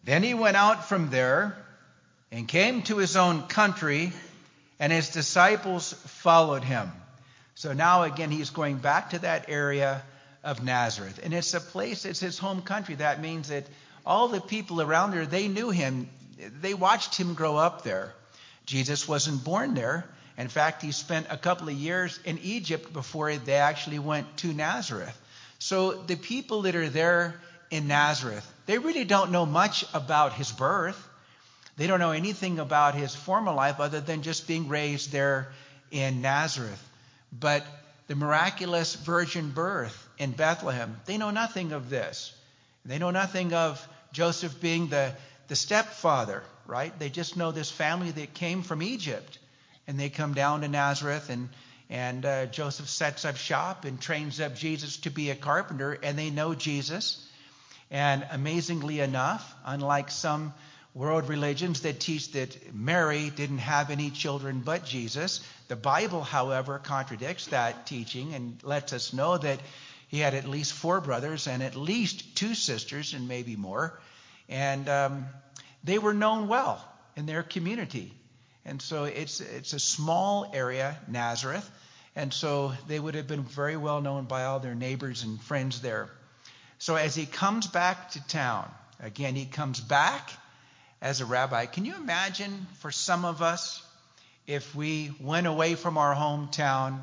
Then he went out from there and came to his own country, and his disciples followed him. So now again, he's going back to that area of Nazareth. And it's a place, it's his home country. That means that all the people around there, they knew him. They watched him grow up there. Jesus wasn't born there. In fact, he spent a couple of years in Egypt before they actually went to Nazareth. So the people that are there in Nazareth, they really don't know much about his birth. They don't know anything about his former life other than just being raised there in Nazareth. But the miraculous virgin birth in Bethlehem, they know nothing of this. They know nothing of Joseph being the stepfather, right? They just know this family that came from Egypt. And they come down to Nazareth, and Joseph sets up shop and trains up Jesus to be a carpenter, and they know Jesus. And amazingly enough, unlike some world religions that teach that Mary didn't have any children but Jesus, the Bible, however, contradicts that teaching and lets us know that he had at least 4 brothers and at least 2 sisters and maybe more. And they were known well in their community. And so it's a small area, Nazareth. And so they would have been very well known by all their neighbors and friends there. So as he comes back to town, again, he comes back as a rabbi. Can you imagine for some of us if we went away from our hometown,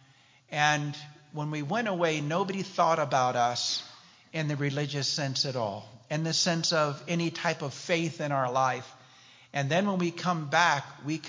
and when we went away, nobody thought about us in the religious sense at all, in the sense of any type of faith in our life. And then when we come back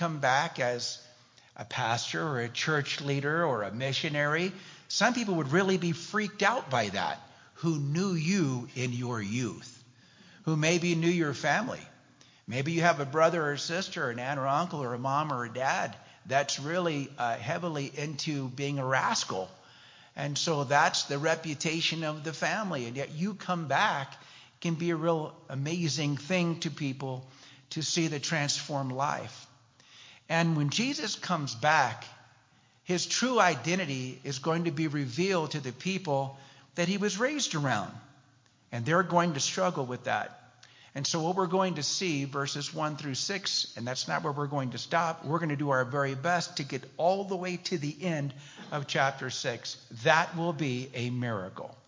as a pastor or a church leader or a missionary. Some people would really be freaked out by that, who knew you in your youth, who maybe knew your family. Maybe you have a brother or sister, an aunt or uncle or a mom or a dad that's really heavily into being a rascal. And so that's the reputation of the family. And yet you come back, can be a real amazing thing to people to see the transformed life. And when Jesus comes back, his true identity is going to be revealed to the people that he was raised around. And they're going to struggle with that. And so what we're going to see, verses 1 through 6, and that's not where we're going to stop. We're going to do our very best to get all the way to the end of chapter 6. That will be a miracle.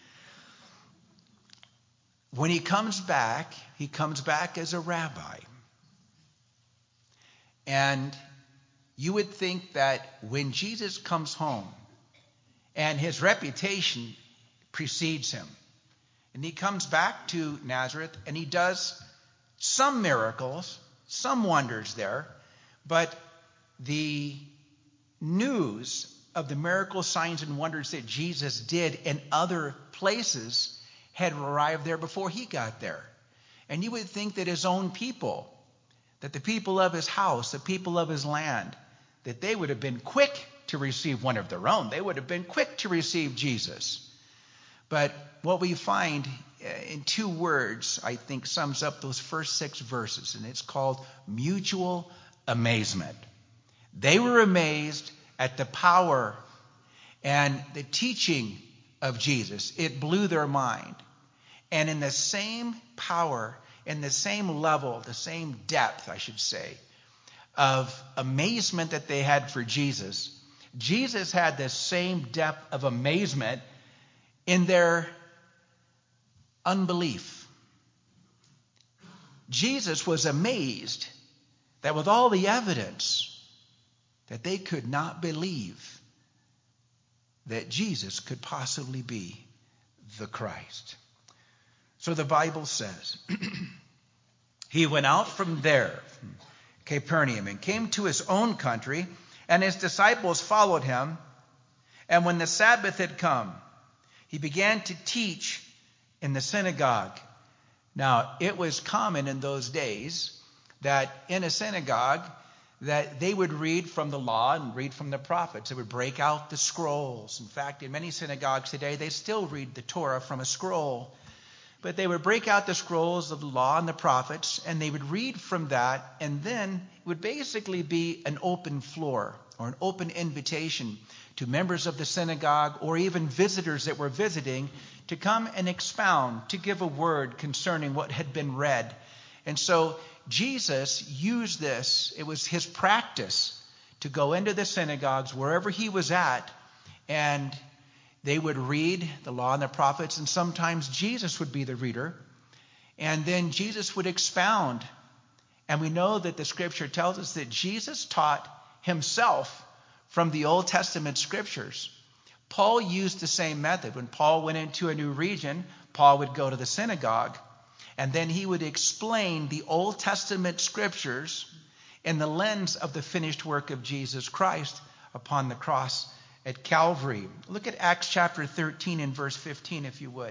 When he comes back as a rabbi. And you would think that when Jesus comes home, and his reputation precedes him, and he comes back to Nazareth, and he does some miracles, some wonders there, but the news of the miracles, signs, and wonders that Jesus did in other places had arrived there before he got there. And you would think that his own people, that the people of his house, the people of his land, that they would have been quick to receive one of their own. They would have been quick to receive Jesus. But what we find in 2 words, I think, sums up those first 6 verses, and it's called mutual amazement. They were amazed at the power and the teaching of Jesus. It blew their mind. And in the same power, in the same level, the same depth, I should say, of amazement that they had for Jesus, Jesus had the same depth of amazement in their unbelief. Jesus was amazed that with all the evidence that they could not believe that Jesus could possibly be the Christ. So the Bible says, he went out from there, from Capernaum, and came to his own country, and his disciples followed him. And when the Sabbath had come, he began to teach in the synagogue. Now, it was common in those days that in a synagogue that they would read from the law and read from the prophets. They would break out the scrolls. In fact, in many synagogues today, they still read the Torah from a scroll. But they would break out the scrolls of the law and the prophets, and they would read from that, and then it would basically be an open floor or an open invitation to members of the synagogue or even visitors that were visiting to come and expound, to give a word concerning what had been read. And so Jesus used this. It was his practice to go into the synagogues wherever he was at, and they would read the law and the prophets, and sometimes Jesus would be the reader, and then Jesus would expound. And we know that the scripture tells us that Jesus taught himself from the Old Testament scriptures. Paul used the same method. When Paul went into a new region, Paul would go to the synagogue, and then he would explain the Old Testament scriptures in the lens of the finished work of Jesus Christ upon the cross at Calvary. Look at Acts chapter 13 and verse 15, if you would.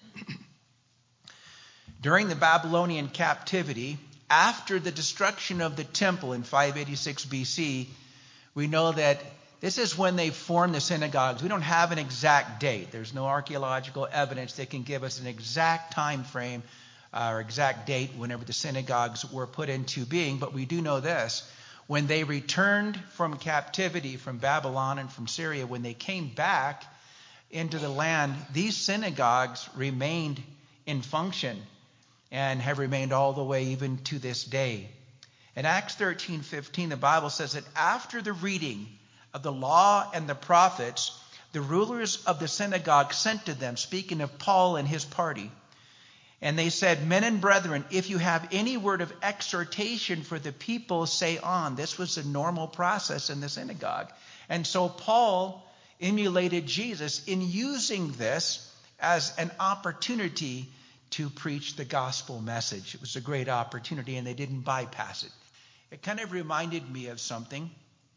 During the Babylonian captivity, after the destruction of the temple in 586 BC, we know that this is when they formed the synagogues. We don't have an exact date. There's no archaeological evidence that can give us an exact time frame or exact date whenever the synagogues were put into being. But we do know this. When they returned from captivity from Babylon and from Syria, when they came back into the land, these synagogues remained in function and have remained all the way even to this day. In Acts 13:15, the Bible says that after the reading of the law and the prophets, the rulers of the synagogue sent to them, speaking of Paul and his party. And they said, "Men and brethren, if you have any word of exhortation for the people, say on." This was a normal process in the synagogue. And so Paul emulated Jesus in using this as an opportunity to preach the gospel message. It was a great opportunity, and they didn't bypass it. It kind of reminded me of something.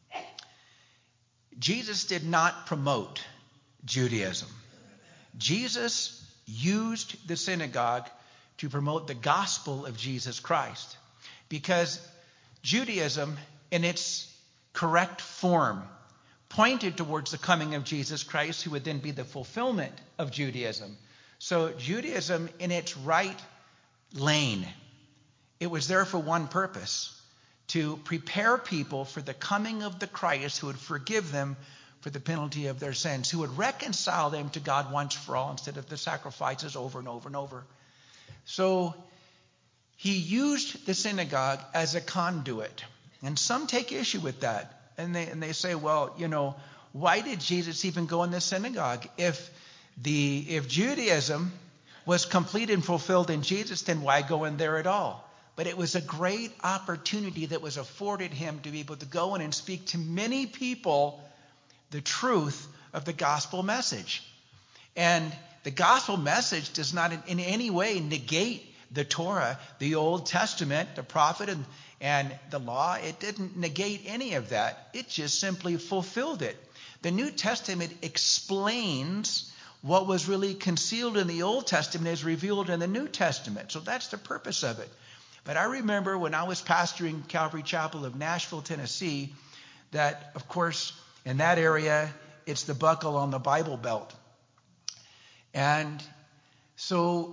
Jesus did not promote Judaism. Jesus used the synagogue to promote the gospel of Jesus Christ, because Judaism, in its correct form, pointed towards the coming of Jesus Christ, who would then be the fulfillment of Judaism. So Judaism, in its right lane, it was there for one purpose: to prepare people for the coming of the Christ who would forgive them for the penalty of their sins, who would reconcile them to God once for all instead of the sacrifices over and over and over. So he used the synagogue as a conduit. And some take issue with that. And they say, well, why did Jesus even go in the synagogue? If Judaism was complete and fulfilled in Jesus, then why go in there at all? But it was a great opportunity that was afforded him to be able to go in and speak to many people the truth of the gospel message. And the gospel message does not in any way negate the Torah, the Old Testament, the prophet, and the law. It didn't negate any of that. It just simply fulfilled it. The New Testament explains what was really concealed in the Old Testament is revealed in the New Testament. So that's the purpose of it. But I remember when I was pastoring Calvary Chapel of Nashville, Tennessee, that, of course, in that area, it's the buckle on the Bible Belt. And so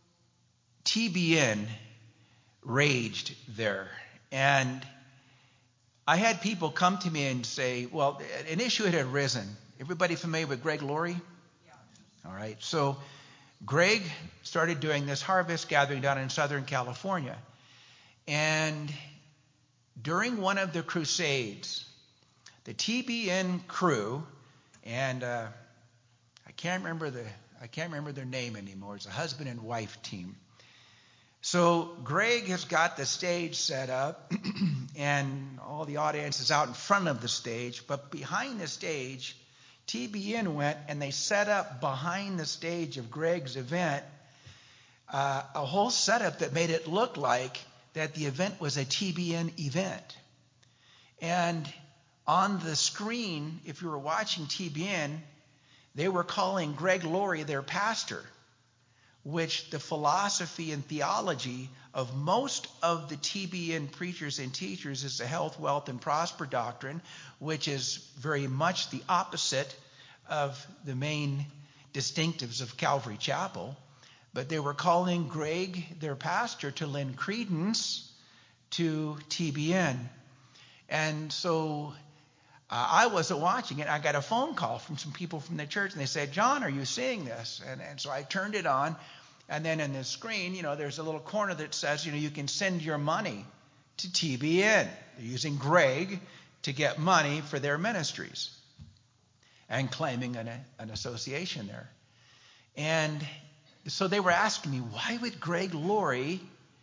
TBN raged there. And I had people come to me and say, well, an issue had arisen. Everybody familiar with Greg Laurie? Yeah. All right. So Greg started doing this harvest gathering down in Southern California. And during one of the crusades, the TBN crew, and I can't remember their name anymore. It's a husband and wife team. So Greg has got the stage set up, and all the audience is out in front of the stage. But behind the stage, TBN went and they set up behind the stage of Greg's event a whole setup that made it look like that the event was a TBN event. And on the screen, if you were watching TBN, they were calling Greg Laurie their pastor, which the philosophy and theology of most of the TBN preachers and teachers is the health, wealth, and prosper doctrine, which is very much the opposite of the main distinctives of Calvary Chapel. But they were calling Greg their pastor to lend credence to TBN. And so I wasn't watching it. I got a phone call from some people from the church, and they said, John, are you seeing this? And so I turned it on, and then in the screen, there's a little corner that says, you can send your money to TBN. They're using Greg to get money for their ministries and claiming an association there. And so they were asking me, why would Greg Laurie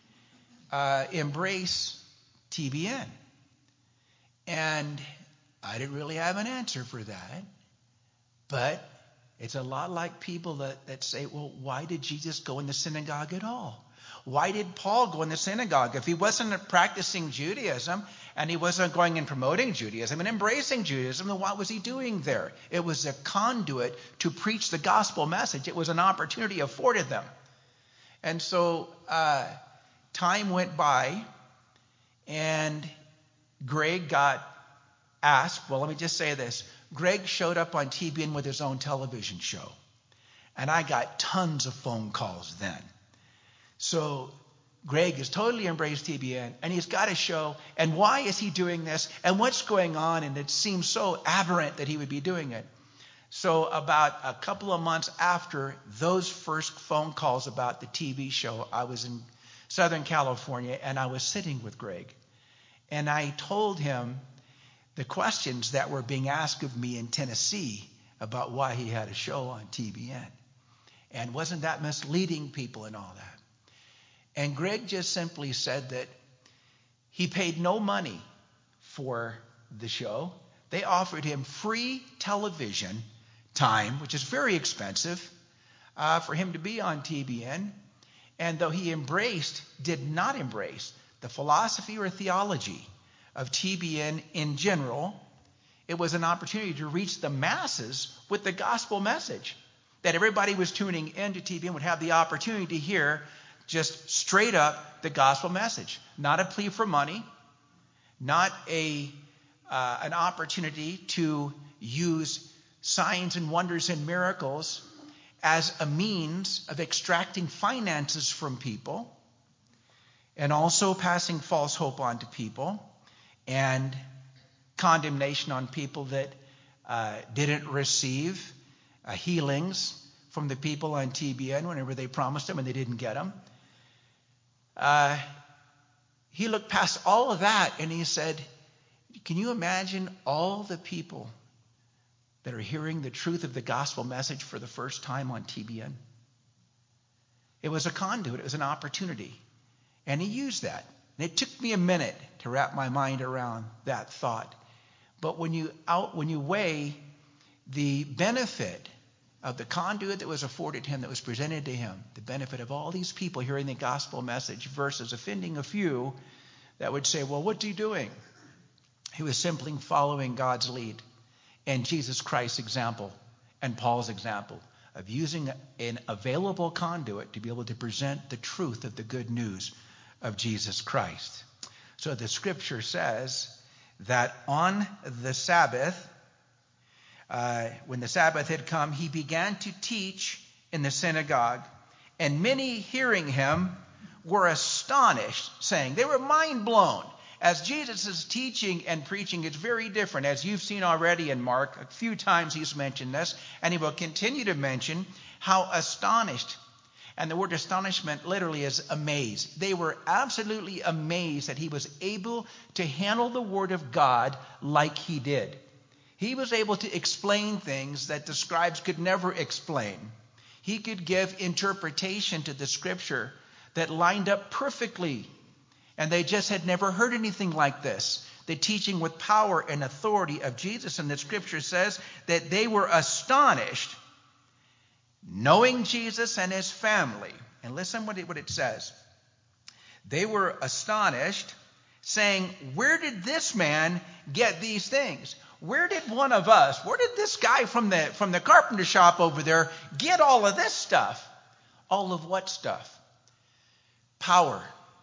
embrace TBN? And I didn't really have an answer for that. But it's a lot like people that say, well, why did Jesus go in the synagogue at all? Why did Paul go in the synagogue? If he wasn't practicing Judaism and he wasn't going and promoting Judaism and embracing Judaism, then what was he doing there? It was a conduit to preach the gospel message. It was an opportunity afforded them. And so time went by, and Greg got asked, well, let me just say this. Greg showed up on TBN with his own television show. And I got tons of phone calls then. So Greg has totally embraced TBN, and he's got a show. And why is he doing this? And what's going on? And it seems so aberrant that he would be doing it. So about a couple of months after those first phone calls about the TV show, I was in Southern California, and I was sitting with Greg. And I told him the questions that were being asked of me in Tennessee about why he had a show on TBN. And wasn't that misleading people and all that? And Greg just simply said that he paid no money for the show. They offered him free television time, which is very expensive, for him to be on TBN. And though he did not embrace the philosophy or theology of TBN in general, it was an opportunity to reach the masses with the gospel message, that everybody was tuning into TBN would have the opportunity to hear just straight up the gospel message. Not a plea for money, not an opportunity to use signs and wonders and miracles as a means of extracting finances from people, and also passing false hope on to people, and condemnation on people that didn't receive healings from the people on TBN whenever they promised them and they didn't get them. He looked past all of that and he said, can you imagine all the people that are hearing the truth of the gospel message for the first time on TBN? It was a conduit. It was an opportunity. And he used that. And it took me a minute to wrap my mind around that thought. But when you weigh the benefit of the conduit that was afforded him, that was presented to him, the benefit of all these people hearing the gospel message versus offending a few that would say, well, what's he doing? He was simply following God's lead and Jesus Christ's example and Paul's example of using an available conduit to be able to present the truth of the good news of Jesus Christ. So the scripture says that on the Sabbath, when the Sabbath had come, he began to teach in the synagogue, and many hearing him were astonished, saying, they were mind blown. As Jesus is teaching and preaching, it's very different. As you've seen already in Mark, a few times he's mentioned this, and he will continue to mention how astonished. And the word astonishment literally is amazed. They were absolutely amazed that he was able to handle the word of God like he did. He was able to explain things that the scribes could never explain. He could give interpretation to the scripture that lined up perfectly. And they just had never heard anything like this. The teaching with power and authority of Jesus. And the scripture says that they were astonished, knowing Jesus and his family. And listen what it says. They were astonished, saying, where did this man get these things? Where did this guy from the carpenter shop over there get all of this stuff? All of what stuff? Power.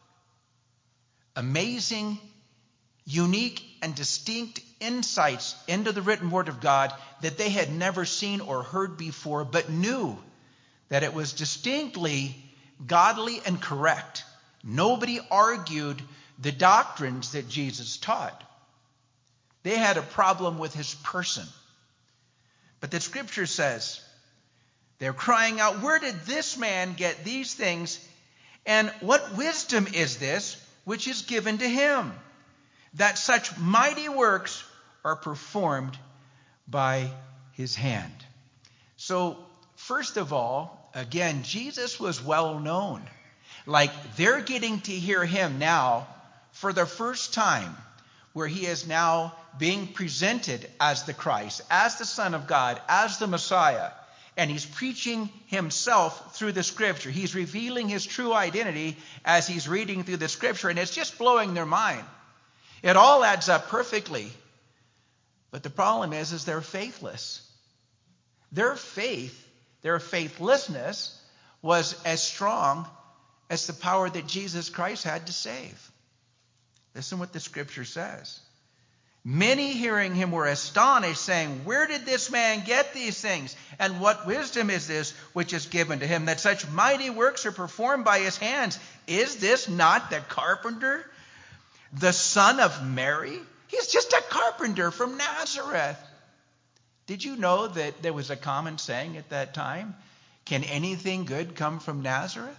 Amazing, unique, and distinct insights into the written word of God that they had never seen or heard before, but knew that it was distinctly godly and correct. Nobody argued the doctrines that Jesus taught. They had a problem with his person. But the scripture says, they're crying out, where did this man get these things? And what wisdom is this which is given to him, that such mighty works are performed by his hand? So, first of all, again, Jesus was well known. Like, they're getting to hear him now for the first time, where he is now being presented as the Christ, as the Son of God, as the Messiah. And he's preaching himself through the scripture. He's revealing his true identity as he's reading through the scripture, and it's just blowing their mind. It all adds up perfectly. But the problem is they're faithless. Their faith, their faithlessness was as strong as the power that Jesus Christ had to save. Listen what the scripture says. Many hearing him were astonished, saying, where did this man get these things? And what wisdom is this which is given to him, that such mighty works are performed by his hands? Is this not the carpenter, the son of Mary? He's just a carpenter from Nazareth. Did you know that there was a common saying at that time? Can anything good come from Nazareth?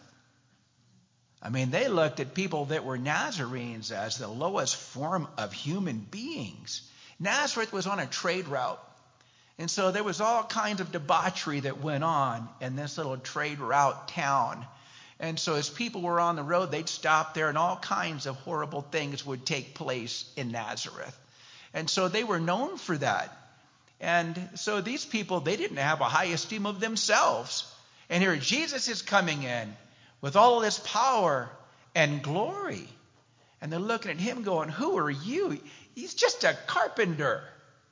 I mean, they looked at people that were Nazarenes as the lowest form of human beings. Nazareth was on a trade route. And so there was all kinds of debauchery that went on in this little trade route town. And so as people were on the road, they'd stop there and all kinds of horrible things would take place in Nazareth. And so they were known for that. And so these people, they didn't have a high esteem of themselves. And here Jesus is coming in with all of this power and glory. And they're looking at him going, who are you? He's just a carpenter.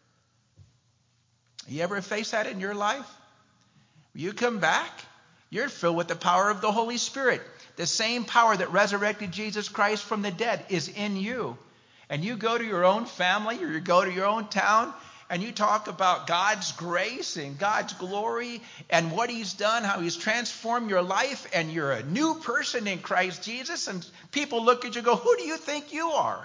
You ever face that in your life? When you come back, you're filled with the power of the Holy Spirit. The same power that resurrected Jesus Christ from the dead is in you. And you go to your own family or you go to your own town and you talk about God's grace and God's glory and what he's done, how he's transformed your life, and you're a new person in Christ Jesus, and people look at you and go, who do you think you are?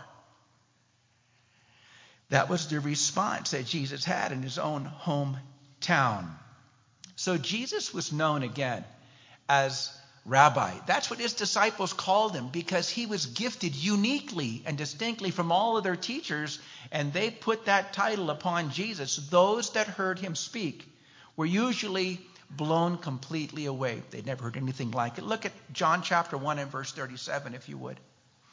That was the response that Jesus had in his own hometown. So Jesus was known again as Rabbi. That's what his disciples called him, because he was gifted uniquely and distinctly from all of their teachers, and they put that title upon Jesus. Those that heard him speak were usually blown completely away. They'd never heard anything like it. Look at John chapter 1 and verse 37, if you would.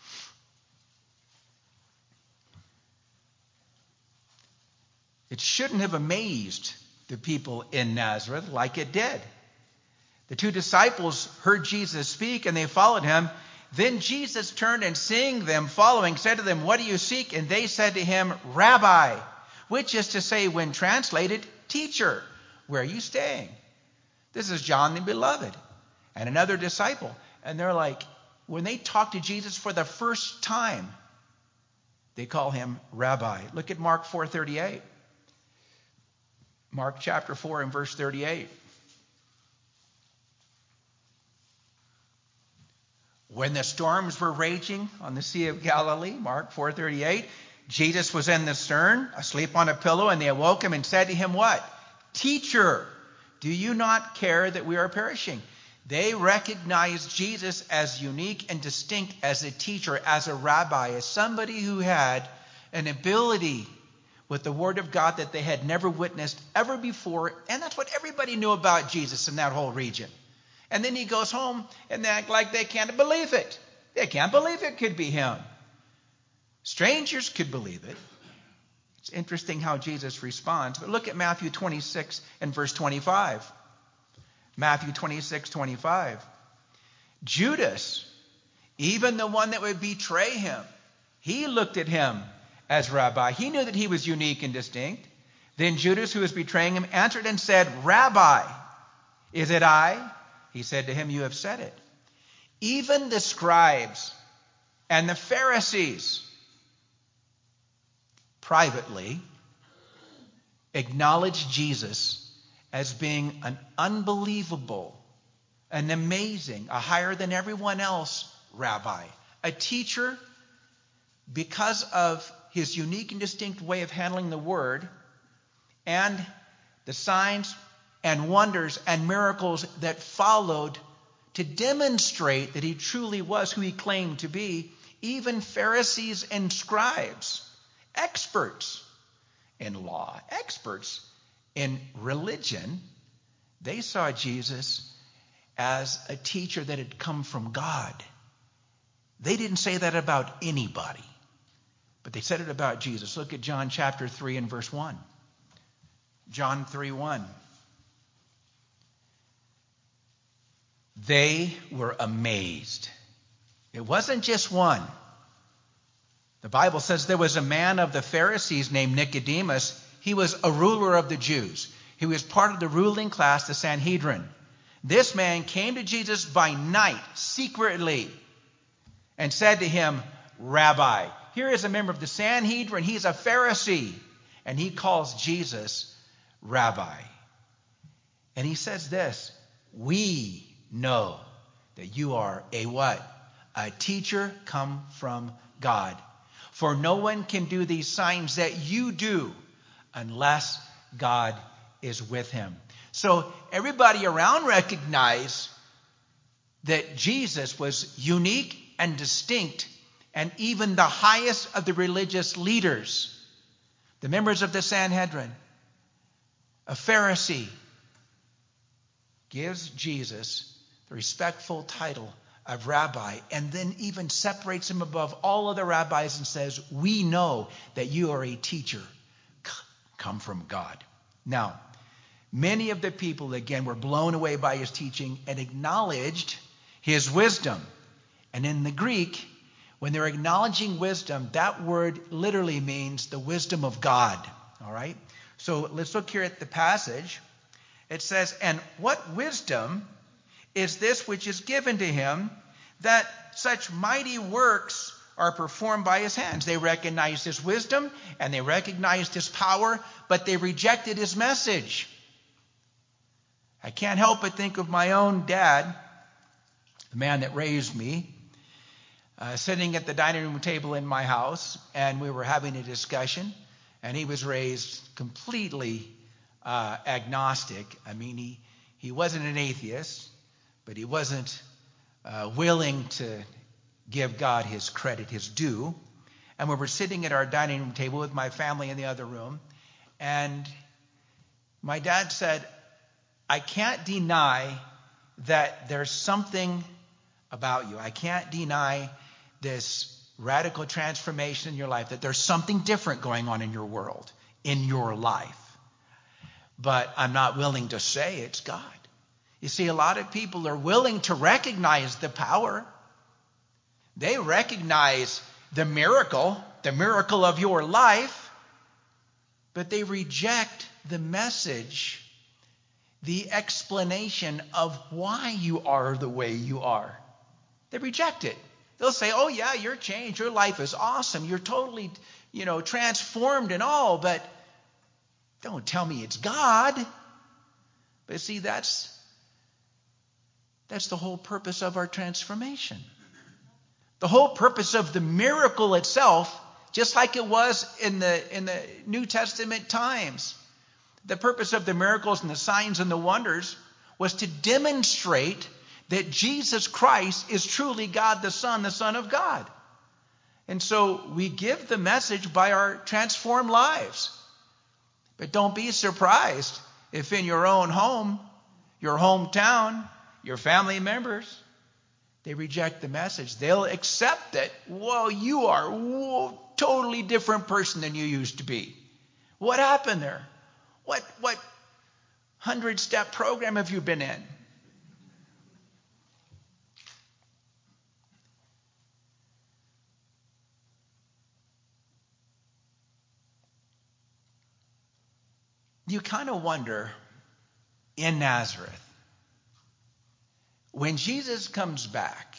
It shouldn't have amazed the people in Nazareth like it did. The two disciples heard Jesus speak, and they followed him. Then Jesus turned and seeing them following, said to them, what do you seek? And they said to him, Rabbi, which is to say, when translated, teacher. Where are you staying? This is John the Beloved and another disciple. And they're like, when they talk to Jesus for the first time, they call him Rabbi. Look at Mark 4:38. Mark chapter 4 and verse 38. When the storms were raging on the Sea of Galilee, Mark 4:38, Jesus was in the stern, asleep on a pillow, and they awoke him and said to him, what? Teacher, do you not care that we are perishing? They recognized Jesus as unique and distinct as a teacher, as a rabbi, as somebody who had an ability with the Word of God that they had never witnessed ever before. And that's what everybody knew about Jesus in that whole region. And then he goes home and they act like they can't believe it. They can't believe it could be him. Strangers could believe it. It's interesting how Jesus responds. But look at Matthew 26 and verse 25. Matthew 26:25. Judas, even the one that would betray him, he looked at him as Rabbi. He knew that he was unique and distinct. Then Judas, who was betraying him, answered and said, Rabbi, is it I? He said to him, you have said it. Even the scribes and the Pharisees privately acknowledged Jesus as being an unbelievable, an amazing, a higher than everyone else rabbi, a teacher, because of his unique and distinct way of handling the word and the signs and wonders and miracles that followed to demonstrate that he truly was who he claimed to be, even Pharisees and scribes, experts in law, experts in religion, they saw Jesus as a teacher that had come from God. They didn't say that about anybody, but they said it about Jesus. Look at John chapter 3 and verse 1. John 3:1. They were amazed. It wasn't just one. The Bible says there was a man of the Pharisees named Nicodemus. He was a ruler of the Jews. He was part of the ruling class, the Sanhedrin. This man came to Jesus by night, secretly, and said to him, Rabbi. Here is a member of the Sanhedrin. He's a Pharisee. And he calls Jesus Rabbi. And he says this, we know that you are a what? A teacher come from God. For no one can do these signs that you do unless God is with him. So everybody around recognized that Jesus was unique and distinct, and even the highest of the religious leaders, the members of the Sanhedrin, a Pharisee, gives Jesus the respectful title of rabbi, and then even separates him above all other rabbis and says, we know that you are a teacher come from God. Now, many of the people, again, were blown away by his teaching and acknowledged his wisdom. And in the Greek, when they're acknowledging wisdom, that word literally means the wisdom of God. All right? So let's look here at the passage. It says, and what wisdom is this which is given to him, that such mighty works are performed by his hands? They recognized his wisdom and they recognized his power, but they rejected his message. I can't help but think of my own dad, the man that raised me, sitting at the dining room table in my house, and we were having a discussion, and he was raised completely agnostic. I mean, he wasn't an atheist, but he wasn't willing to give God his credit, his due. And we were sitting at our dining room table with my family in the other room, and my dad said, I can't deny that there's something about you. I can't deny this radical transformation in your life, that there's something different going on in your world, in your life. But I'm not willing to say it's God. You see, a lot of people are willing to recognize the power. They recognize the miracle of your life, but they reject the message, the explanation of why you are the way you are. They reject it. They'll say, oh yeah, you're changed. Your life is awesome. You're totally, transformed and all, but don't tell me it's God. But see, that's the whole purpose of our transformation. The whole purpose of the miracle itself, just like it was in the New Testament times, the purpose of the miracles and the signs and the wonders was to demonstrate that Jesus Christ is truly God the Son of God. And so we give the message by our transformed lives. But don't be surprised if in your own home, your hometown, your family members, they reject the message. They'll accept that, whoa, you are a totally different person than you used to be. What happened there? What 100-step program have you been in? You kind of wonder, in Nazareth, when Jesus comes back,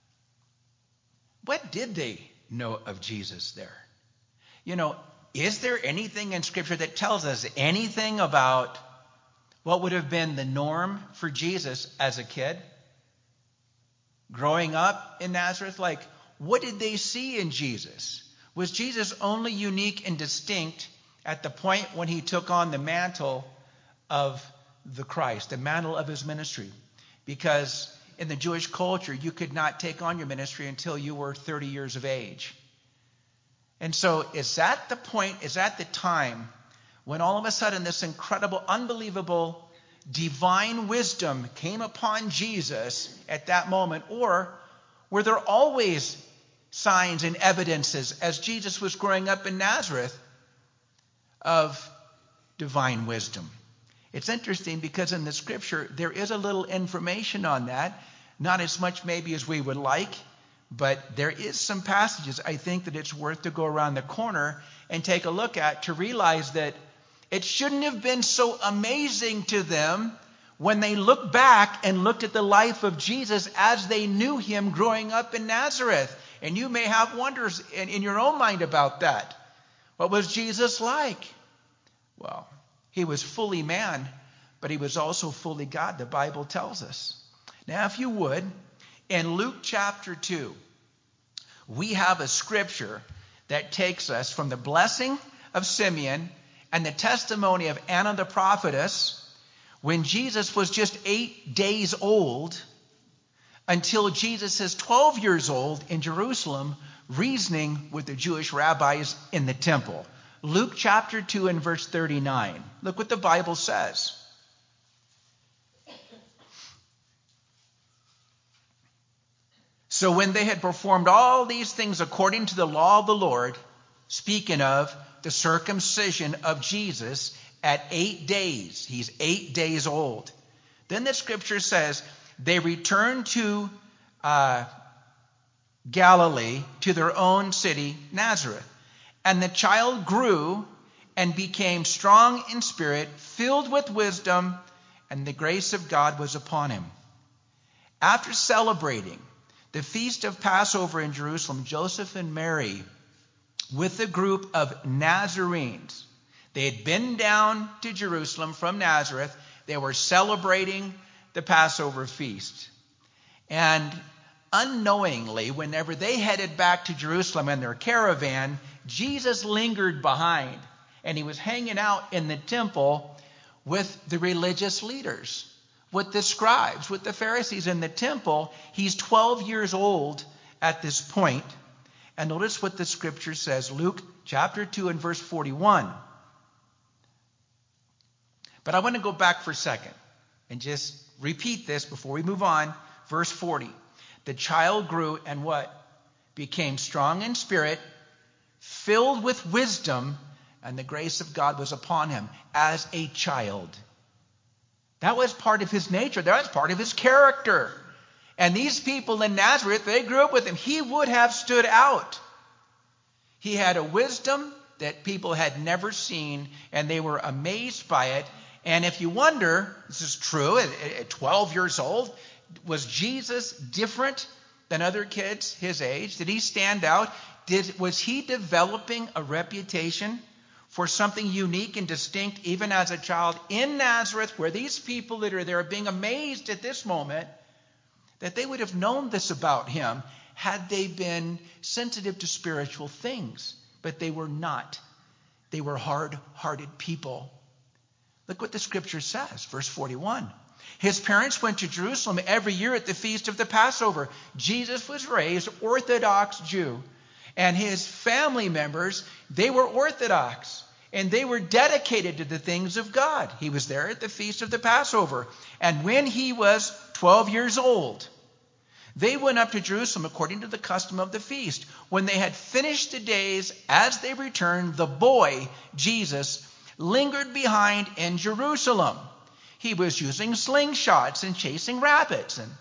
what did they know of Jesus there? Is there anything in Scripture that tells us anything about what would have been the norm for Jesus as a kid? Growing up in Nazareth, what did they see in Jesus? Was Jesus only unique and distinct at the point when he took on the mantle of the Christ, the mantle of his ministry? Because in the Jewish culture, you could not take on your ministry until you were 30 years of age. And so is that the point, is that the time when all of a sudden this incredible, unbelievable, divine wisdom came upon Jesus at that moment? Or were there always signs and evidences as Jesus was growing up in Nazareth of divine wisdom? It's interesting because in the scripture there is a little information on that. Not as much maybe as we would like, but there is some passages I think that it's worth to go around the corner and take a look at to realize that it shouldn't have been so amazing to them when they look back and looked at the life of Jesus as they knew him growing up in Nazareth. And you may have wonders in your own mind about that. What was Jesus like? Well, he was fully man, but he was also fully God, the Bible tells us. Now, if you would, in Luke chapter 2, we have a scripture that takes us from the blessing of Simeon and the testimony of Anna the prophetess when Jesus was just 8 days old until Jesus is 12 years old in Jerusalem, reasoning with the Jewish rabbis in the temple. Luke chapter 2 and verse 39. Look what the Bible says. So when they had performed all these things according to the law of the Lord, speaking of the circumcision of Jesus at 8 days, he's 8 days old. Then the scripture says, they returned to Galilee, to their own city, Nazareth. And the child grew and became strong in spirit, filled with wisdom, and the grace of God was upon him. After celebrating the feast of Passover in Jerusalem, Joseph and Mary, with a group of Nazarenes, they had been down to Jerusalem from Nazareth. They were celebrating the Passover feast. And unknowingly, whenever they headed back to Jerusalem in their caravan, Jesus lingered behind, and he was hanging out in the temple with the religious leaders, with the scribes, with the Pharisees in the temple. He's 12 years old at this point. And notice what the scripture says, Luke chapter 2 and verse 41. But I want to go back for a second and just repeat this before we move on. Verse 40. The child grew and what? Became strong in spirit, filled with wisdom, and the grace of God was upon him as a child. That was part of his nature. That was part of his character. And these people in Nazareth, they grew up with him. He would have stood out. He had a wisdom that people had never seen, and they were amazed by it. And if you wonder, this is true, at 12 years old, was Jesus different than other kids his age? Did he stand out? Was he developing a reputation for something unique and distinct even as a child in Nazareth, where these people that are there are being amazed at this moment, that they would have known this about him had they been sensitive to spiritual things? But they were not. They were hard-hearted people. Look what the scripture says, verse 41. His parents went to Jerusalem every year at the feast of the Passover. Jesus was raised Orthodox Jew. And his family members, they were Orthodox. And they were dedicated to the things of God. He was there at the feast of the Passover. And when he was 12 years old, they went up to Jerusalem according to the custom of the feast. When they had finished the days, as they returned, the boy, Jesus, lingered behind in Jerusalem. He was using slingshots and chasing rabbits. And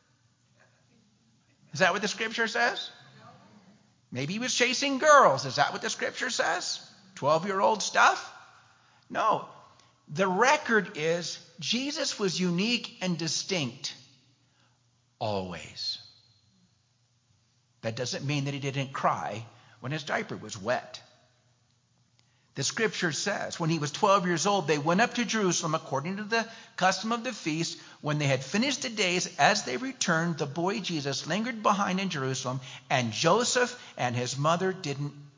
is that what the scripture says? Maybe he was chasing girls. Is that what the scripture says? 12-year-old stuff? No. The record is Jesus was unique and distinct always. That doesn't mean that he didn't cry when his diaper was wet. The scripture says, when he was 12 years old, they went up to Jerusalem according to the custom of the feast. When they had finished the days, as they returned, the boy Jesus lingered behind in Jerusalem, and Joseph and his mother didn't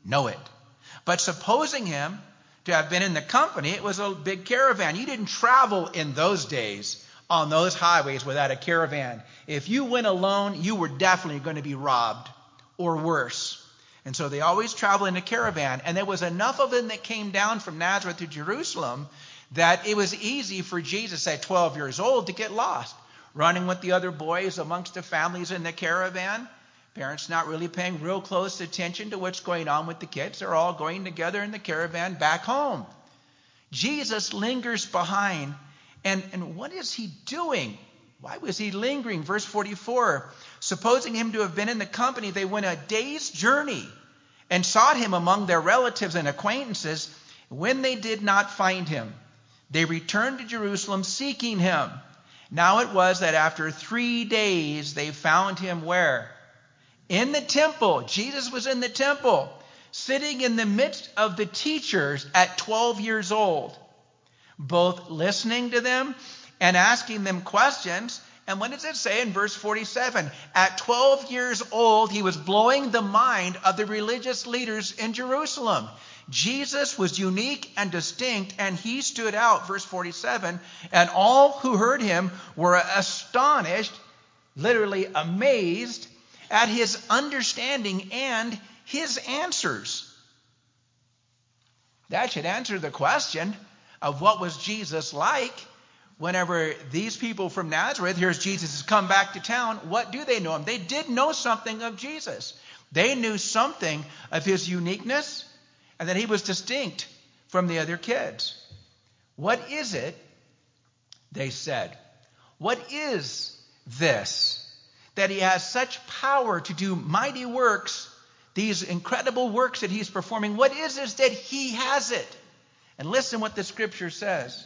know it. But supposing him to have been in the company, it was a big caravan. You didn't travel in those days on those highways without a caravan. If you went alone, you were definitely going to be robbed or worse. And so they always traveled in a caravan. And there was enough of them that came down from Nazareth to Jerusalem that it was easy for Jesus at 12 years old to get lost, running with the other boys amongst the families in the caravan. Parents not really paying real close attention to what's going on with the kids. They're all going together in the caravan back home. Jesus lingers behind. And what is he doing? Why was he lingering? Verse 44, supposing him to have been in the company, they went a day's journey and sought him among their relatives and acquaintances. When they did not find him, they returned to Jerusalem seeking him. Now it was that after 3 days they found him where? In the temple. Jesus was in the temple, sitting in the midst of the teachers at 12 years old, both listening to them and asking them questions. And what does it say in verse 47? At 12 years old, he was blowing the mind of the religious leaders in Jerusalem. Jesus was unique and distinct, and he stood out, verse 47, and all who heard him were astonished, literally amazed, at his understanding and his answers. That should answer the question of what was Jesus like. Whenever these people from Nazareth, here's Jesus has come back to town, what do they know him? They did know something of Jesus. They knew something of his uniqueness and that he was distinct from the other kids. What is it, they said? What is this? That he has such power to do mighty works, these incredible works that he's performing. What is this that he has it? And listen what the scripture says.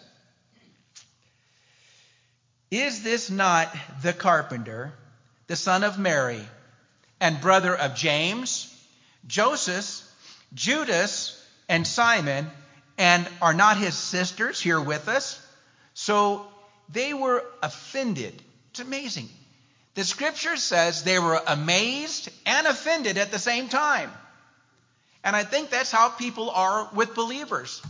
Is this not the carpenter, the son of Mary, and brother of James, Joseph, Judas, and Simon, and are not his sisters here with us? So they were offended. It's amazing. The scripture says they were amazed and offended at the same time. And I think that's how people are with believers.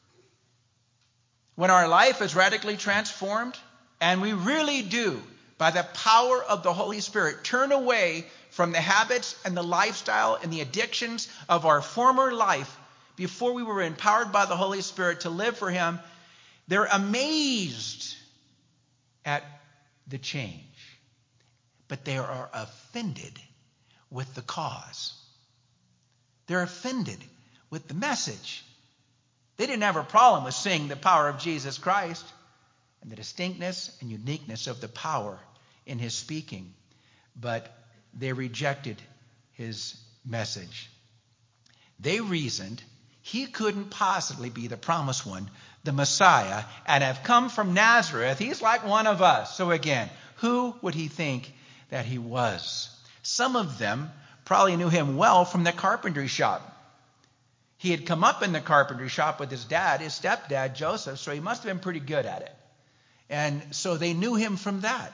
When our life is radically transformed, and we really do, by the power of the Holy Spirit, turn away from the habits and the lifestyle and the addictions of our former life before we were empowered by the Holy Spirit to live for him, they're amazed at the change. But they are offended with the cause. They're offended with the message. They didn't have a problem with seeing the power of Jesus Christ and the distinctness and uniqueness of the power in his speaking, but they rejected his message. They reasoned he couldn't possibly be the promised one, the Messiah, and have come from Nazareth. He's like one of us. So again, who would he think that he was? Some of them probably knew him well from the carpentry shop. He had come up in the carpentry shop with his dad, his stepdad, Joseph, so he must have been pretty good at it. And so they knew him from that.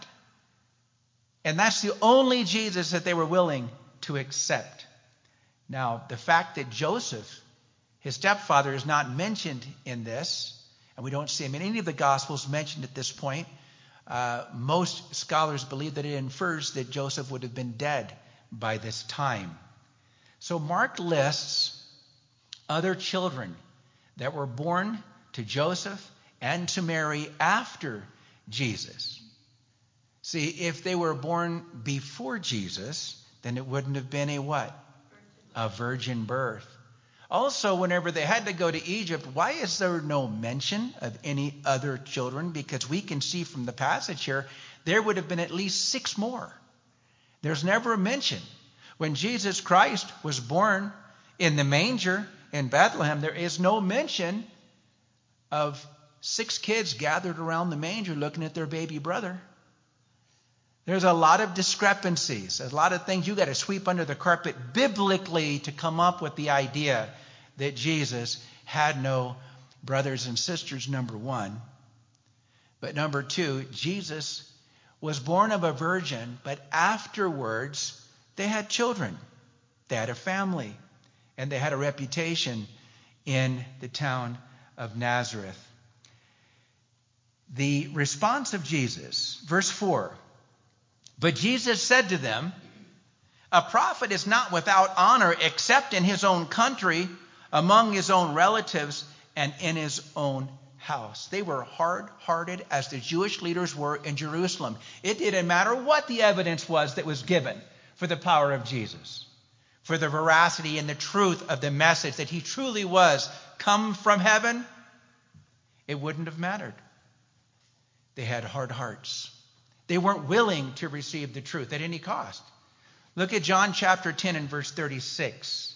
And that's the only Jesus that they were willing to accept. Now, the fact that Joseph, his stepfather, is not mentioned in this, and we don't see him in any of the Gospels mentioned at this point, most scholars believe that it infers that Joseph would have been dead by this time. So Mark lists other children that were born to Joseph and to Mary after Jesus. See, if they were born before Jesus, then it wouldn't have been a what? A virgin birth. Also, whenever they had to go to Egypt, why is there no mention of any other children? Because we can see from the passage here, there would have been at least 6 more. There's never a mention. When Jesus Christ was born in the manger in Bethlehem, there is no mention of 6 kids gathered around the manger looking at their baby brother. There's a lot of discrepancies, a lot of things you got to sweep under the carpet biblically to come up with the idea that Jesus had no brothers and sisters, number one. But number two, Jesus was born of a virgin, but afterwards they had children. They had a family. and they had a reputation in the town of Nazareth. The response of Jesus, verse 4, but Jesus said to them, a prophet is not without honor except in his own country, among his own relatives, and in his own house. They were hard-hearted as the Jewish leaders were in Jerusalem. It didn't matter what the evidence was that was given for the power of Jesus, for the veracity and the truth of the message that he truly was come from heaven. It wouldn't have mattered. They had hard hearts. They weren't willing to receive the truth at any cost. Look at John chapter 10 and verse 36.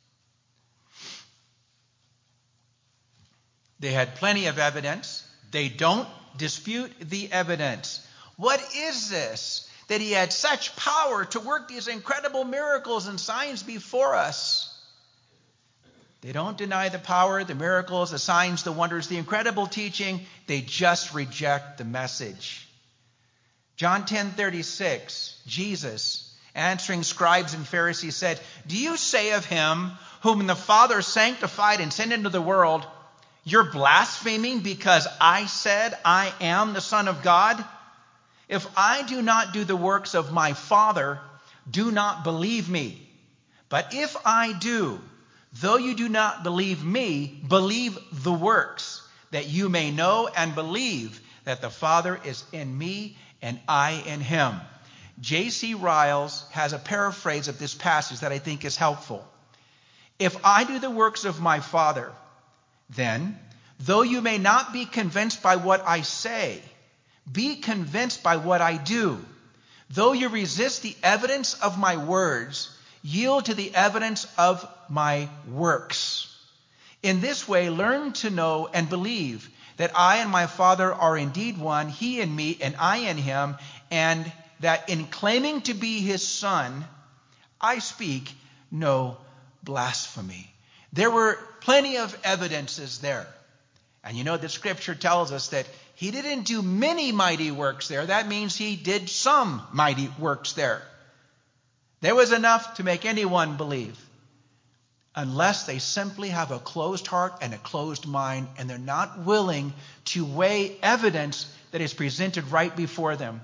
They had plenty of evidence. They don't dispute the evidence. What is this? That he had such power to work these incredible miracles and signs before us. They don't deny the power, the miracles, the signs, the wonders, the incredible teaching. They just reject the message. John 10:36, Jesus, answering scribes and Pharisees, said, do you say of him whom the Father sanctified and sent into the world, you're blaspheming because I said I am the Son of God? If I do not do the works of my Father, do not believe me. But if I do, though you do not believe me, believe the works, that you may know and believe that the Father is in me and I in him. J.C. Riles has a paraphrase of this passage that I think is helpful. If I do the works of my Father, then, though you may not be convinced by what I say, be convinced by what I do. Though you resist the evidence of my words, yield to the evidence of my works. In this way, learn to know and believe that I and my Father are indeed one, he in me and I in him, and that in claiming to be his Son, I speak no blasphemy. There were plenty of evidences there. And you know, the scripture tells us that he didn't do many mighty works there. That means he did some mighty works there. There was enough to make anyone believe, unless they simply have a closed heart and a closed mind, and they're not willing to weigh evidence that is presented right before them.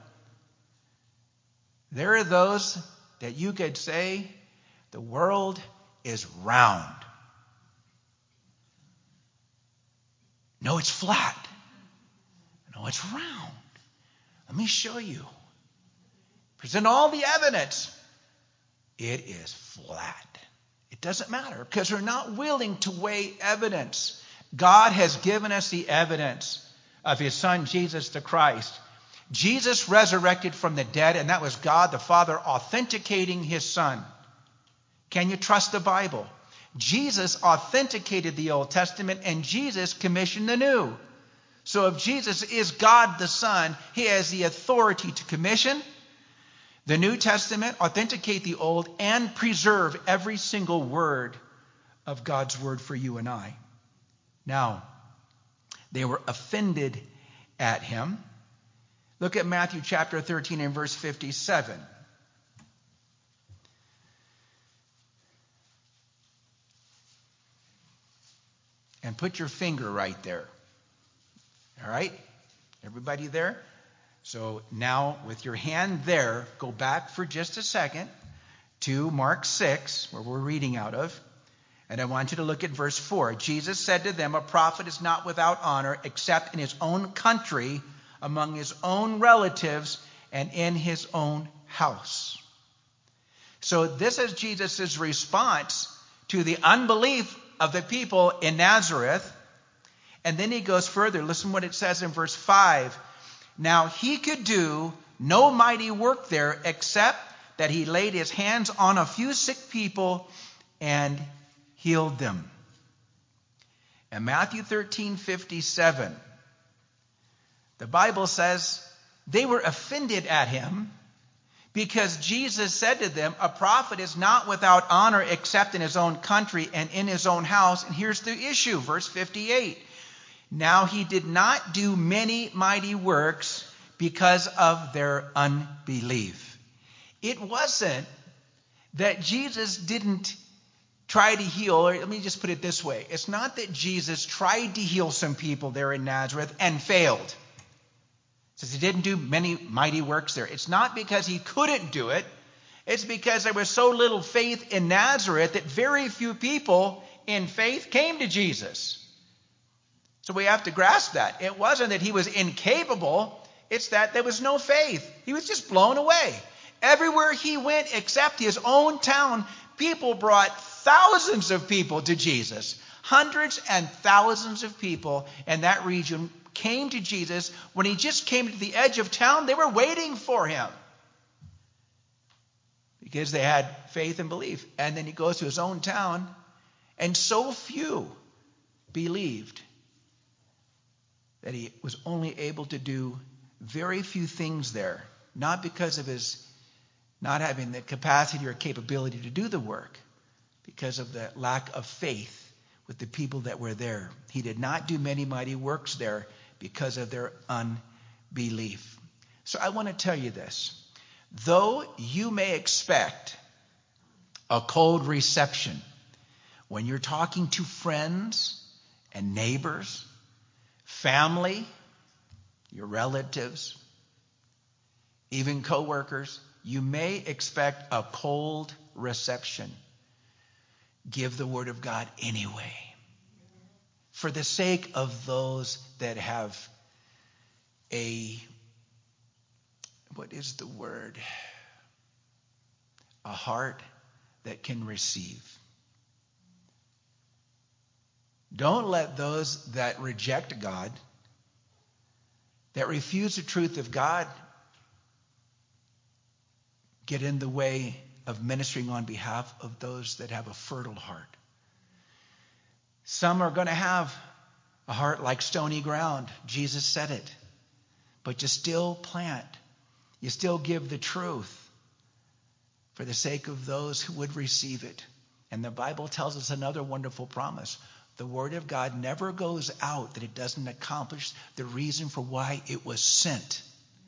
There are those that you could say, the world is round. No, it's flat. No, it's round. Let me show you. Present all the evidence. It is flat. It doesn't matter because they're not willing to weigh evidence. God has given us the evidence of his Son, Jesus the Christ. Jesus resurrected from the dead, and that was God the Father authenticating his Son. Can you trust the Bible? Jesus authenticated the Old Testament, and Jesus commissioned the New. So if Jesus is God the Son, he has the authority to commission the New Testament, authenticate the Old, and preserve every single word of God's word for you and I. Now, they were offended at him. Look at Matthew chapter 13 and verse 57. And put your finger right there. All right? Everybody there? So now with your hand there, go back for just a second to Mark 6, where we're reading out of. And I want you to look at verse 4. Jesus said to them, a prophet is not without honor except in his own country, among his own relatives, and in his own house. So this is Jesus' response to the unbelief of the people in Nazareth. And then he goes further. Listen what it says in verse 5. Now he could do no mighty work there except that he laid his hands on a few sick people and healed them. In Matthew 13:57, the Bible says they were offended at him because Jesus said to them, a prophet is not without honor except in his own country and in his own house. And here's the issue, verse 58. Now he did not do many mighty works because of their unbelief. It wasn't that Jesus didn't tried to heal, or let me just put it this way. It's not that Jesus tried to heal some people there in Nazareth and failed. It says he didn't do many mighty works there. It's not because he couldn't do it. It's because there was so little faith in Nazareth that very few people in faith came to Jesus. So we have to grasp that. It wasn't that he was incapable. It's that there was no faith. He was just blown away. Everywhere he went except his own town, people brought thousands of people to Jesus. Hundreds and thousands of people in that region came to Jesus. When he just came to the edge of town, they were waiting for him because they had faith and belief. And then he goes to his own town, and so few believed that he was only able to do very few things there, not because of his not having the capacity or capability to do the work, because of the lack of faith with the people that were there. He did not do many mighty works there because of their unbelief. So I want to tell you this. Though you may expect a cold reception when you're talking to friends and neighbors, family, your relatives, even co-workers, you may expect a cold reception. Give the word of God anyway. For the sake of those that have a heart that can receive. Don't let those that reject God, that refuse the truth of God, get in the way of ministering on behalf of those that have a fertile heart. Some are going to have a heart like stony ground. Jesus said it. But you still plant. You still give the truth for the sake of those who would receive it. And the Bible tells us another wonderful promise. The word of God never goes out that it doesn't accomplish the reason for why it was sent.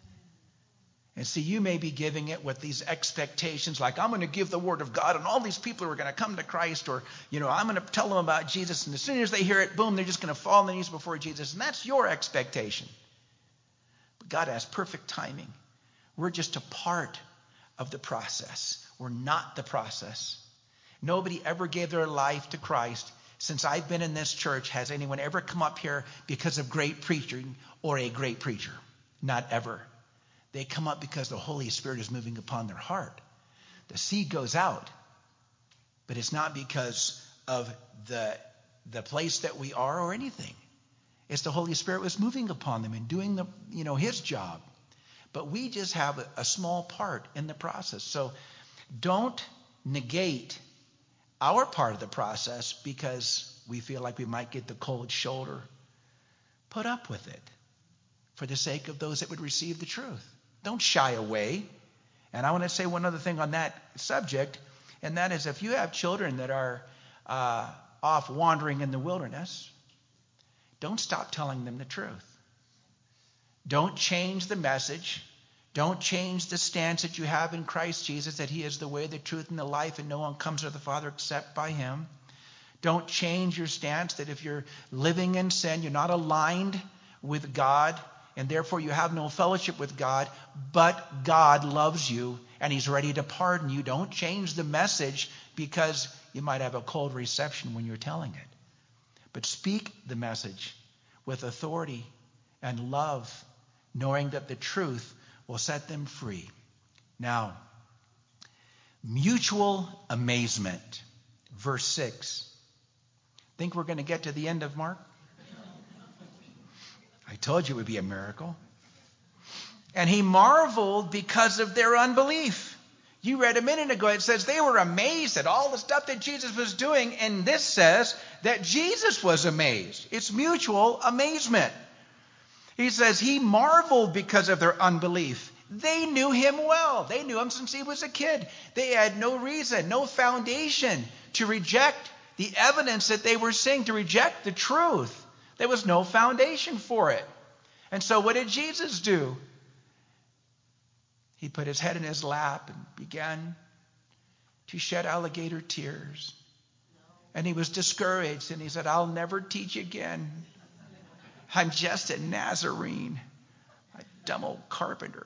And see, you may be giving it with these expectations like, I'm going to give the word of God and all these people are going to come to Christ, or, I'm going to tell them about Jesus, and as soon as they hear it, boom, they're just going to fall on their knees before Jesus. And that's your expectation. But God has perfect timing. We're just a part of the process. We're not the process. Nobody ever gave their life to Christ. Since I've been in this church, has anyone ever come up here because of great preaching or a great preacher? Not ever. They come up because the Holy Spirit is moving upon their heart. The seed goes out, but it's not because of the place that we are or anything. It's the Holy Spirit was moving upon them and doing his job. But we just have a small part in the process. So don't negate our part of the process because we feel like we might get the cold shoulder. Put up with it for the sake of those that would receive the truth. Don't shy away. And I want to say one other thing on that subject, and that is if you have children that are off wandering in the wilderness, don't stop telling them the truth. Don't change the message. Don't change the stance that you have in Christ Jesus, that he is the way, the truth, and the life, and no one comes to the Father except by him. Don't change your stance that if you're living in sin, you're not aligned with God, and therefore you have no fellowship with God, but God loves you and he's ready to pardon you. Don't change the message because you might have a cold reception when you're telling it. But speak the message with authority and love, knowing that the truth will set them free. Now, mutual amazement. Verse 6. Think we're going to get to the end of Mark? I told you it would be a miracle. And he marveled because of their unbelief. You read a minute ago, it says they were amazed at all the stuff that Jesus was doing. And this says that Jesus was amazed. It's mutual amazement. He says he marveled because of their unbelief. They knew him well. They knew him since he was a kid. They had no reason, no foundation to reject the evidence that they were seeing, to reject the truth. There was no foundation for it. And so what did Jesus do? He put his head in his lap and began to shed alligator tears And he was discouraged, and he said, I'll never teach again. I'm just a Nazarene, a dumb old carpenter.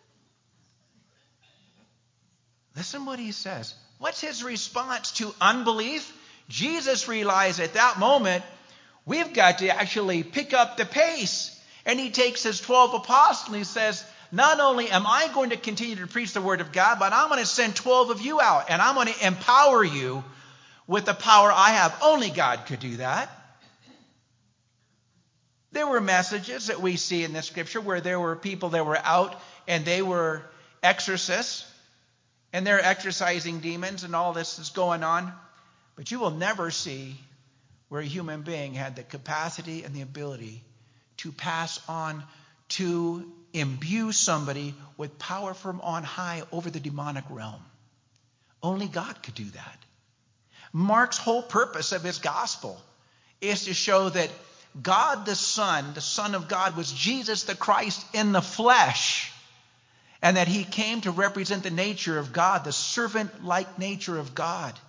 Listen what he says. What's his response to unbelief? Jesus realized at that moment, we've got to actually pick up the pace. And he takes his 12 apostles and he says, not only am I going to continue to preach the word of God, but I'm going to send 12 of you out, and I'm going to empower you with the power I have. Only God could do that. There were messages that we see in the scripture where there were people that were out and they were exorcists and they're exorcising demons and all this is going on. But you will never see where a human being had the capacity and the ability to pass on, to imbue somebody with power from on high over the demonic realm. Only God could do that. Mark's whole purpose of his gospel is to show that God the Son of God, was Jesus the Christ in the flesh, and that he came to represent the nature of God, the servant-like nature of God.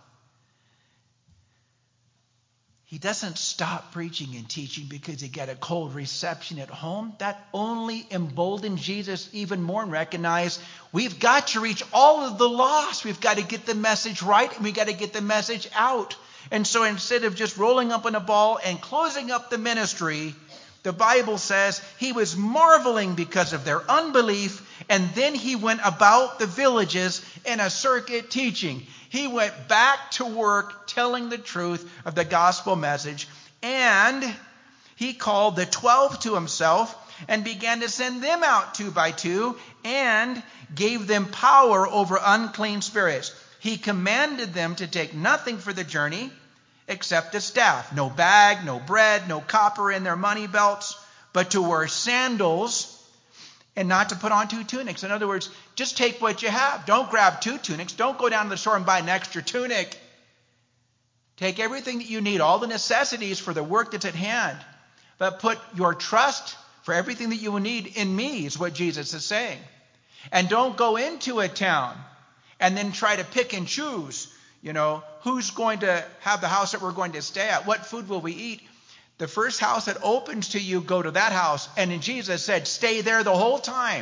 He doesn't stop preaching and teaching because he got a cold reception at home. That only emboldened Jesus even more and recognized we've got to reach all of the lost. We've got to get the message right, and we've got to get the message out. And so instead of just rolling up in a ball and closing up the ministry, the Bible says he was marveling because of their unbelief, and then he went about the villages in a circuit teaching. He went back to work telling the truth of the gospel message, and he called the 12 to himself and began to send them out 2 by 2 and gave them power over unclean spirits. He commanded them to take nothing for the journey except a staff, no bag, no bread, no copper in their money belts, but to wear sandals and not to put on 2 tunics. In other words, just take what you have. Don't grab 2 tunics. Don't go down to the store and buy an extra tunic. Take everything that you need, all the necessities for the work that's at hand, but put your trust for everything that you will need in me, is what Jesus is saying. And don't go into a town and then try to pick and choose, who's going to have the house that we're going to stay at? What food will we eat? The first house that opens to you, go to that house. And then Jesus said, stay there the whole time.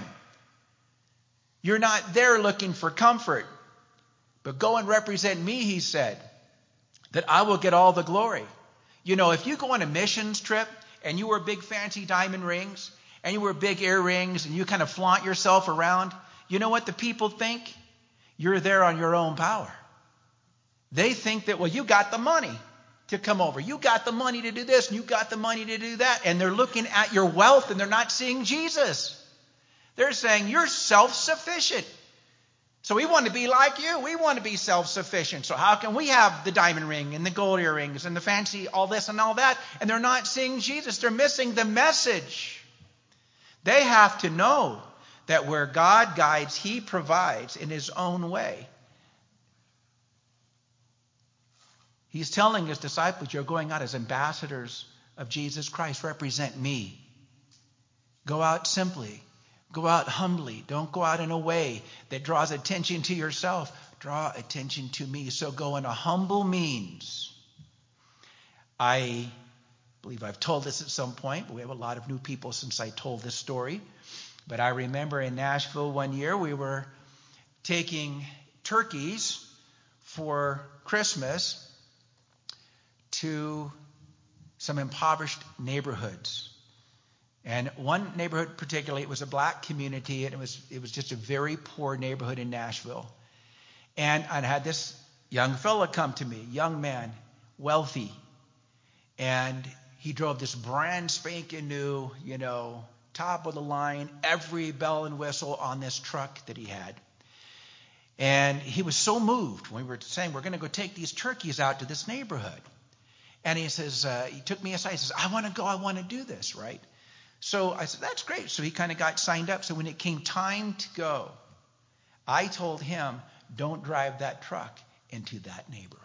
You're not there looking for comfort, but go and represent me, he said, that I will get all the glory. If you go on a missions trip and you wear big fancy diamond rings and you wear big earrings and you kind of flaunt yourself around, you know what the people think? You're there on your own power. They think that, well, you got the money to come over. You got the money to do this, and you got the money to do that. And they're looking at your wealth, and they're not seeing Jesus. They're saying, you're self-sufficient. So we want to be like you. We want to be self-sufficient. So how can we have the diamond ring and the gold earrings and the fancy all this and all that? And they're not seeing Jesus. They're missing the message. They have to know that where God guides, he provides in his own way. He's telling his disciples, you're going out as ambassadors of Jesus Christ. Represent me. Go out simply. Go out humbly. Don't go out in a way that draws attention to yourself. Draw attention to me. So go in a humble means. I believe I've told this at some point, but we have a lot of new people since I told this story. But I remember in Nashville one year we were taking turkeys for Christmas to some impoverished neighborhoods. And one neighborhood particularly, it was a black community, and it was just a very poor neighborhood in Nashville. And I had this young fella come to me, young man, wealthy. And he drove this brand spanking new, top of the line, every bell and whistle on this truck that he had. And he was so moved when we were saying, we're going to go take these turkeys out to this neighborhood. And he says, he took me aside. He says, I want to go. I want to do this, right? So I said, that's great. So he kind of got signed up. So when it came time to go, I told him, don't drive that truck into that neighborhood.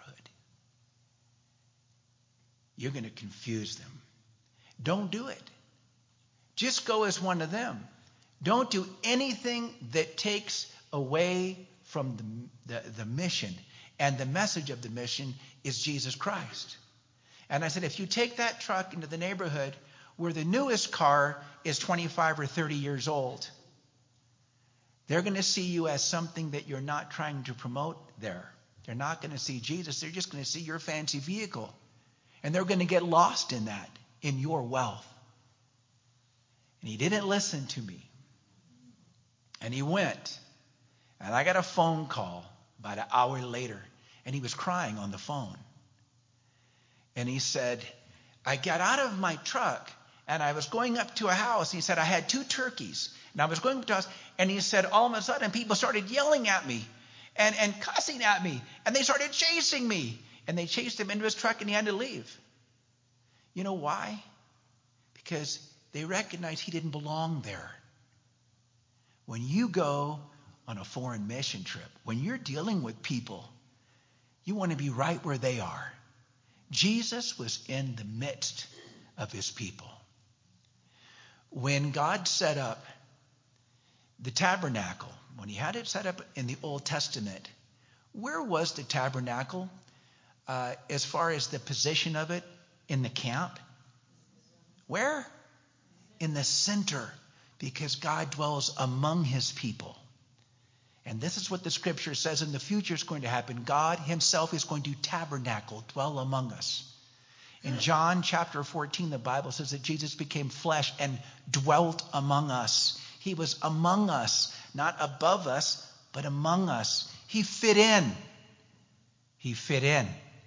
You're going to confuse them. Don't do it. Just go as one of them. Don't do anything that takes away from the mission. And the message of the mission is Jesus Christ. And I said, if you take that truck into the neighborhood where the newest car is 25 or 30 years old, they're going to see you as something that you're not trying to promote there. They're not going to see Jesus. They're just going to see your fancy vehicle. And they're going to get lost in that, in your wealth. And he didn't listen to me. And he went. And I got a phone call about an hour later. And he was crying on the phone. And he said, I got out of my truck and I was going up to a house. He said, I had 2 turkeys. And I was going up to a house. And he said, all of a sudden people started yelling at me and cussing at me. And they started chasing me. And they chased him into his truck and he had to leave. You know why? Because they recognized he didn't belong there. When you go on a foreign mission trip, when you're dealing with people, you want to be right where they are. Jesus was in the midst of his people. When God set up the tabernacle, when he had it set up in the Old Testament, where was the tabernacle as far as the position of it in the camp? Where? In the center, because God dwells among his people. And this is what the scripture says in the future is going to happen. God himself is going to tabernacle, dwell among us. In John chapter 14, the Bible says that Jesus became flesh and dwelt among us. He was among us, not above us, but among us. He fit in. He fit in.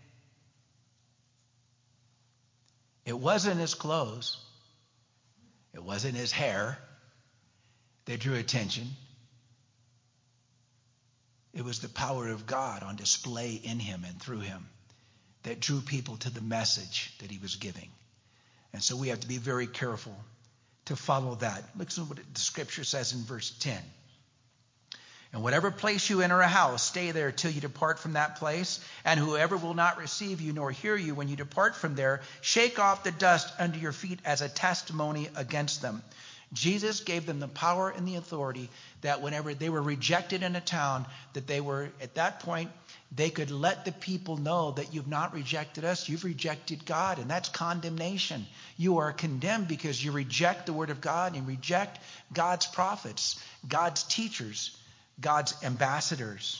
It wasn't his clothes. It wasn't his hair that drew attention. It was the power of God on display in him and through him that drew people to the message that he was giving. And so we have to be very careful to follow that. Listen to what the scripture says in verse 10. And whatever place you enter a house, stay there till you depart from that place. And whoever will not receive you nor hear you when you depart from there, shake off the dust under your feet as a testimony against them. Jesus gave them the power and the authority that whenever they were rejected in a town, that they were, at that point, they could let the people know that you've not rejected us, you've rejected God, and that's condemnation. You are condemned because you reject the word of God and reject God's prophets, God's teachers, God's ambassadors.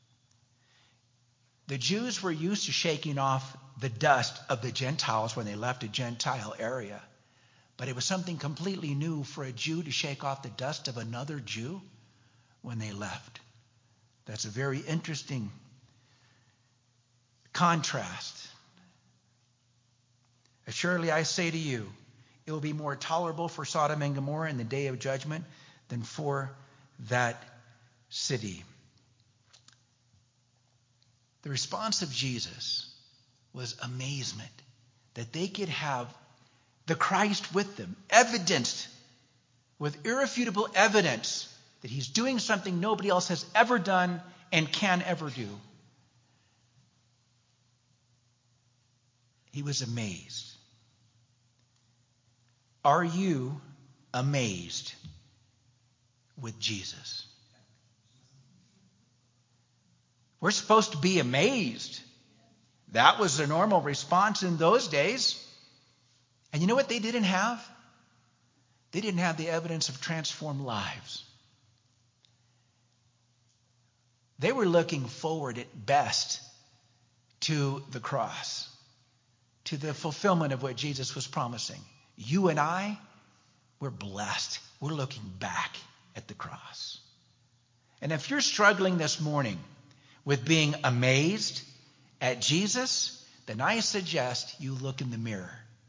The Jews were used to shaking off the dust of the Gentiles when they left a Gentile area. But it was something completely new for a Jew to shake off the dust of another Jew when they left. That's a very interesting contrast. Surely I say to you, it will be more tolerable for Sodom and Gomorrah in the day of judgment than for that city. The response of Jesus was amazement that they could have the Christ with them, evidenced with irrefutable evidence that he's doing something nobody else has ever done and can ever do. He was amazed. Are you amazed with Jesus? We're supposed to be amazed. That was the normal response in those days. And you know what they didn't have? They didn't have the evidence of transformed lives. They were looking forward at best to the cross, to the fulfillment of what Jesus was promising. You and I, we're blessed. We're looking back at the cross. And if you're struggling this morning with being amazed at Jesus, then I suggest you look in the mirror.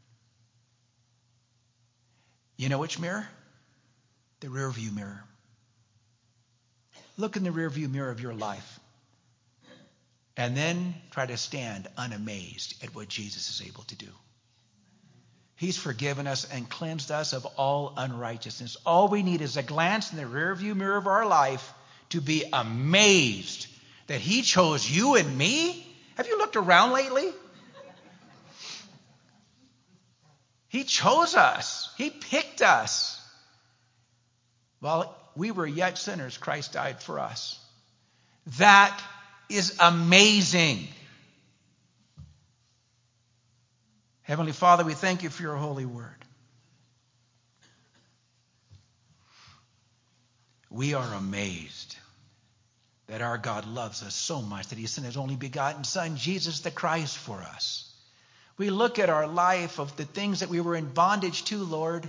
You know which mirror? The rearview mirror. Look in the rearview mirror of your life. And then try to stand unamazed at what Jesus is able to do. He's forgiven us and cleansed us of all unrighteousness. All we need is a glance in the rearview mirror of our life to be amazed that he chose you and me. Have you looked around lately? He chose us. He picked us. While we were yet sinners, Christ died for us. That is amazing. Heavenly Father, we thank you for your holy word. We are amazed that our God loves us so much that he sent his only begotten Son, Jesus the Christ, for us. We look at our life of the things that we were in bondage to, Lord.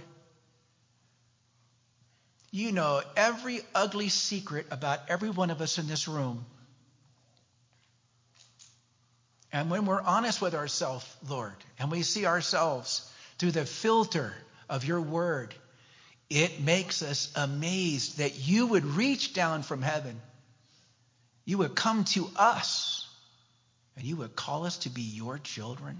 You know every ugly secret about every one of us in this room. And when we're honest with ourselves, Lord, and we see ourselves through the filter of your word, it makes us amazed that you would reach down from heaven. You would come to us, and you would call us to be your children.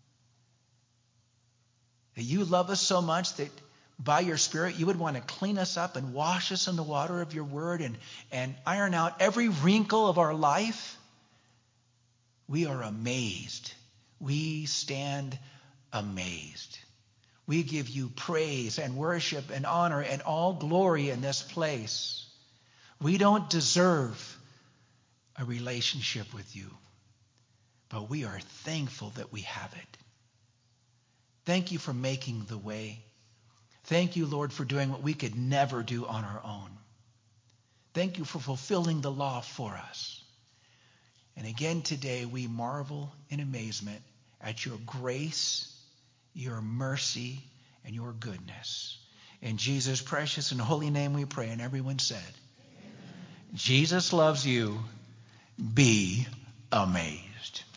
That you love us so much that by your Spirit, you would want to clean us up and wash us in the water of your word and iron out every wrinkle of our life. We are amazed. We stand amazed. We give you praise and worship and honor and all glory in this place. We don't deserve a relationship with you, but we are thankful that we have it. Thank you for making the way. Thank you, Lord, for doing what we could never do on our own. Thank you for fulfilling the law for us. And again today, we marvel in amazement at your grace, your mercy, and your goodness. In Jesus' precious and holy name we pray. And everyone said, Amen. Jesus loves you. Be amazed.